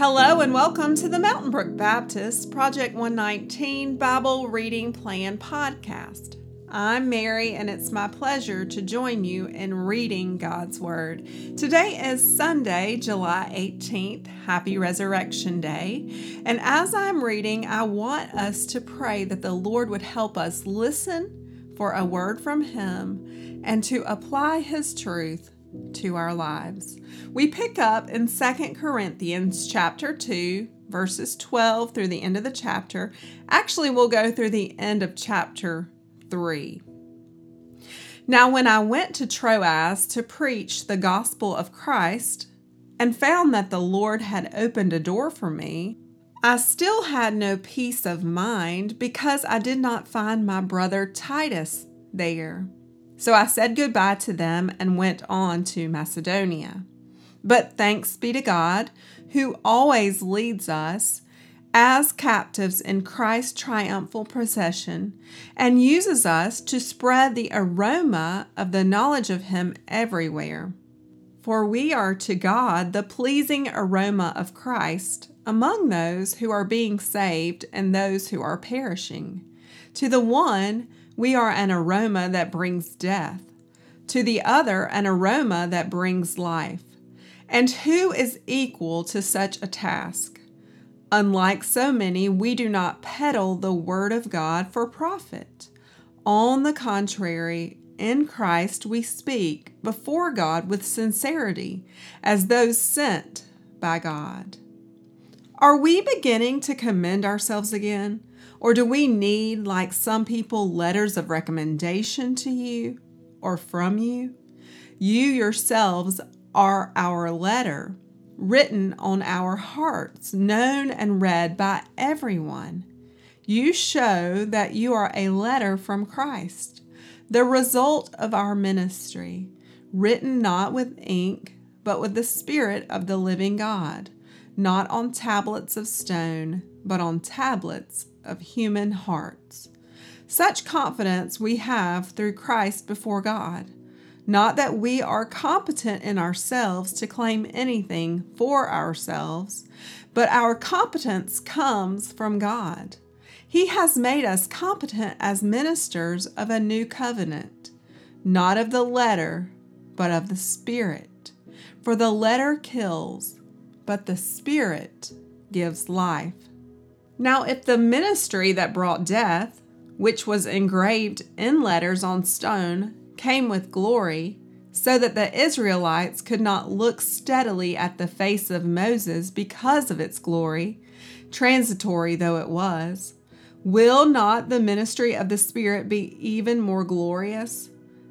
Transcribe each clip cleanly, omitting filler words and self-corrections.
Hello and welcome to the Mountain Brook Baptist Project 119 Bible Reading Plan podcast. I'm Mary and it's my pleasure to join you in reading God's Word. Today is Sunday, July 18th. Happy Resurrection Day. And as I'm reading, I want us to pray that the Lord would help us listen for a word from Him and to apply His truth to our lives. We pick up in 2 Corinthians chapter 2, verses 12 through the end of the chapter. Actually, we'll go through the end of chapter 3. Now, when I went to Troas to preach the gospel of Christ and found that the Lord had opened a door for me, I still had no peace of mind because I did not find my brother Titus there. So I said goodbye to them and went on to Macedonia. But thanks be to God, who always leads us as captives in Christ's triumphal procession and uses us to spread the aroma of the knowledge of Him everywhere. For we are to God the pleasing aroma of Christ among those who are being saved and those who are perishing. To the one, we are an aroma that brings death. To the other, an aroma that brings life. And who is equal to such a task? Unlike so many, we do not peddle the word of God for profit. On the contrary, in Christ we speak before God with sincerity, as those sent by God. Are we beginning to commend ourselves again? Or do we need, like some people, letters of recommendation to you or from you? You yourselves are our letter, written on our hearts, known and read by everyone. You show that you are a letter from Christ, the result of our ministry, written not with ink, but with the Spirit of the living God, not on tablets of stone, but on tablets of human hearts. Such confidence we have through Christ before God. Not that we are competent in ourselves to claim anything for ourselves, but our competence comes from God. He has made us competent as ministers of a new covenant, not of the letter, but of the Spirit. For the letter kills, but the Spirit gives life. Now, if the ministry that brought death, which was engraved in letters on stone, came with glory, so that the Israelites could not look steadily at the face of Moses because of its glory, transitory though it was, will not the ministry of the Spirit be even more glorious?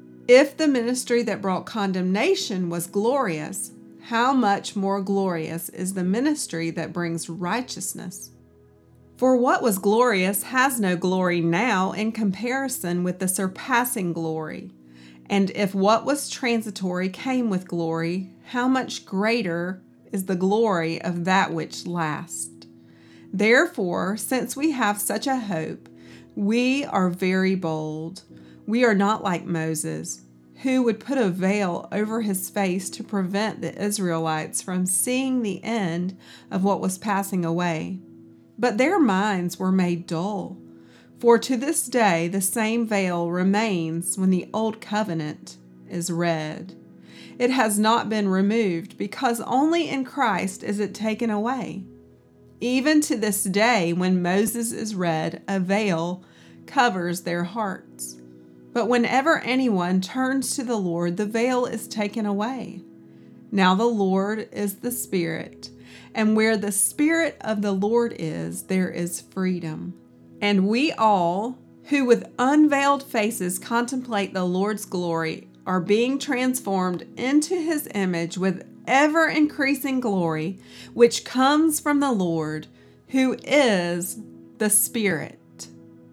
If the ministry that brought condemnation was glorious, how much more glorious is the ministry that brings righteousness? For what was glorious has no glory now in comparison with the surpassing glory. And if what was transitory came with glory, how much greater is the glory of that which lasts? Therefore, since we have such a hope, we are very bold. We are not like Moses, who would put a veil over his face to prevent the Israelites from seeing the end of what was passing away. But their minds were made dull. For to this day the same veil remains when the old covenant is read. It has not been removed because only in Christ is it taken away. Even to this day when Moses is read, a veil covers their hearts. But whenever anyone turns to the Lord, the veil is taken away. Now the Lord is the Spirit, and where the Spirit of the Lord is, there is freedom. And we all, who with unveiled faces contemplate the Lord's glory, are being transformed into His image with ever-increasing glory, which comes from the Lord, who is the Spirit.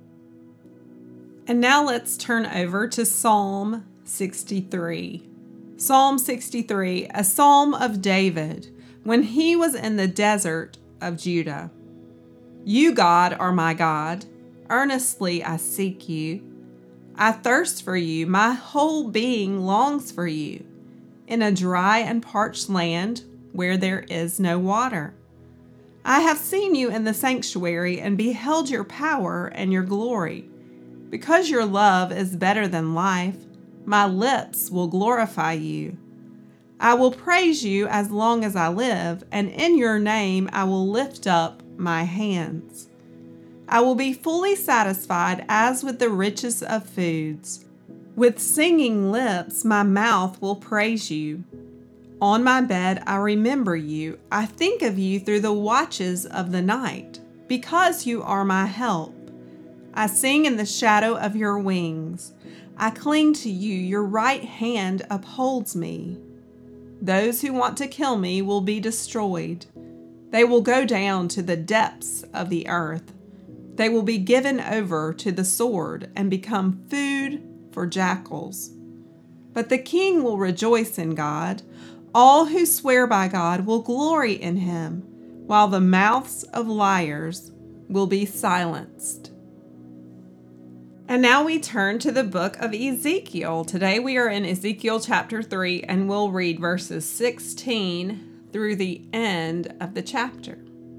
And now let's turn over to Psalm 63. Psalm 63, a psalm of David, when he was in the desert of Judah. You, God, are my God. Earnestly I seek you. I thirst for you. My whole being longs for you. In a dry and parched land where there is no water. I have seen you in the sanctuary and beheld your power and your glory. Because your love is better than life, my lips will glorify you. I will praise you as long as I live, and in your name I will lift up my hands. I will be fully satisfied as with the richest of foods. With singing lips my mouth will praise you. On my bed I remember you. I think of you through the watches of the night, because you are my help. I sing in the shadow of your wings. I cling to you. Your right hand upholds me. Those who want to kill me will be destroyed. They will go down to the depths of the earth. They will be given over to the sword and become food for jackals. But the king will rejoice in God. All who swear by God will glory in him, while the mouths of liars will be silenced. And now we turn to the book of Ezekiel. Today we are in Ezekiel chapter 3, and we'll read verses 16 through the end of the chapter.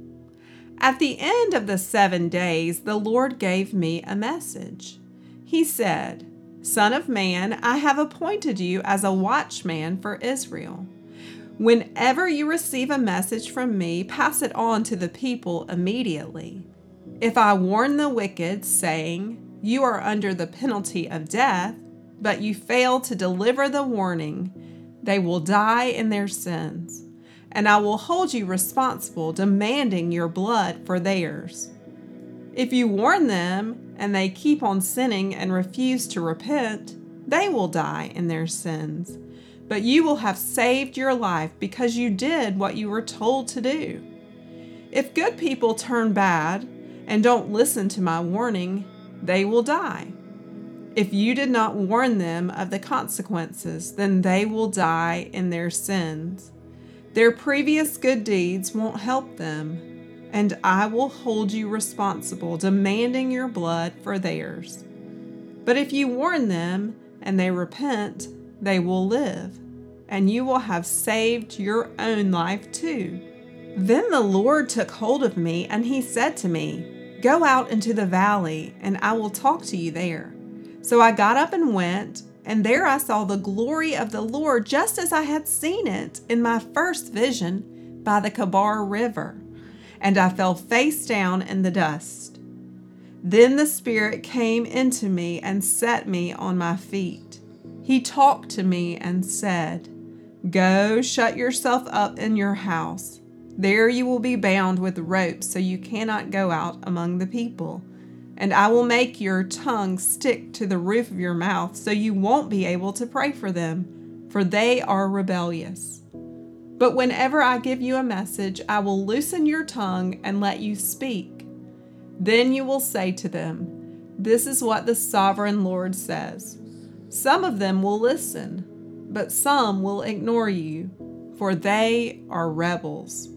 At the end of the 7 days, the Lord gave me a message. He said, "Son of man, I have appointed you as a watchman for Israel. Whenever you receive a message from me, pass it on to the people immediately. If I warn the wicked, saying, 'You are under the penalty of death,' but you fail to deliver the warning, they will die in their sins, and I will hold you responsible, demanding your blood for theirs. If you warn them and they keep on sinning and refuse to repent, they will die in their sins. But you will have saved your life because you did what you were told to do. If good people turn bad and don't listen to my warning, they will die. If you did not warn them of the consequences, then they will die in their sins. Their previous good deeds won't help them, and I will hold you responsible, demanding your blood for theirs. But if you warn them and they repent, they will live, and you will have saved your own life too." Then the Lord took hold of me, and he said to me, "Go out into the valley, and I will talk to you there." So I got up and went, and there I saw the glory of the Lord just as I had seen it in my first vision by the Kebar River, and I fell face down in the dust. Then the Spirit came into me and set me on my feet. He talked to me and said, "Go, shut yourself up in your house. There you will be bound with ropes so you cannot go out among the people. And I will make your tongue stick to the roof of your mouth so you won't be able to pray for them, for they are rebellious. But whenever I give you a message, I will loosen your tongue and let you speak. Then you will say to them, 'This is what the sovereign Lord says.' Some of them will listen, but some will ignore you, for they are rebels."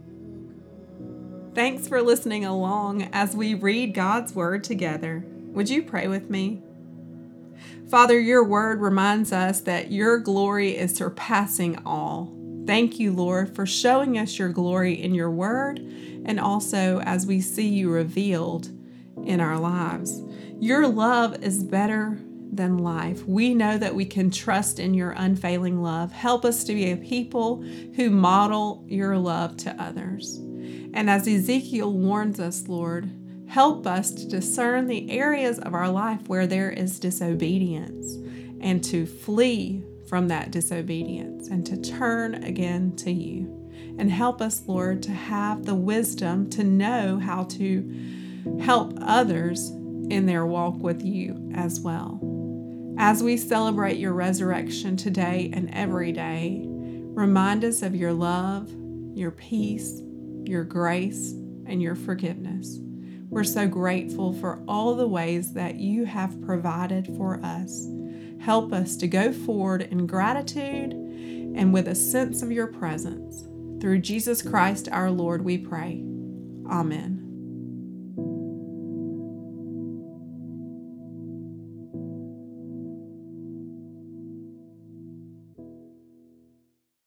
Thanks for listening along as we read God's Word together. Would you pray with me? Father, your Word reminds us that your glory is surpassing all. Thank you, Lord, for showing us your glory in your Word and also as we see you revealed in our lives. Your love is better than life. We know that we can trust in your unfailing love. Help us to be a people who model your love to others. And as Ezekiel warns us, Lord, help us to discern the areas of our life where there is disobedience and to flee from that disobedience and to turn again to you. And help us, Lord, to have the wisdom to know how to help others in their walk with you as well. As we celebrate your resurrection today and every day, remind us of your love, your peace, your grace, and your forgiveness. We're so grateful for all the ways that you have provided for us. Help us to go forward in gratitude and with a sense of your presence. Through Jesus Christ our Lord we pray. Amen.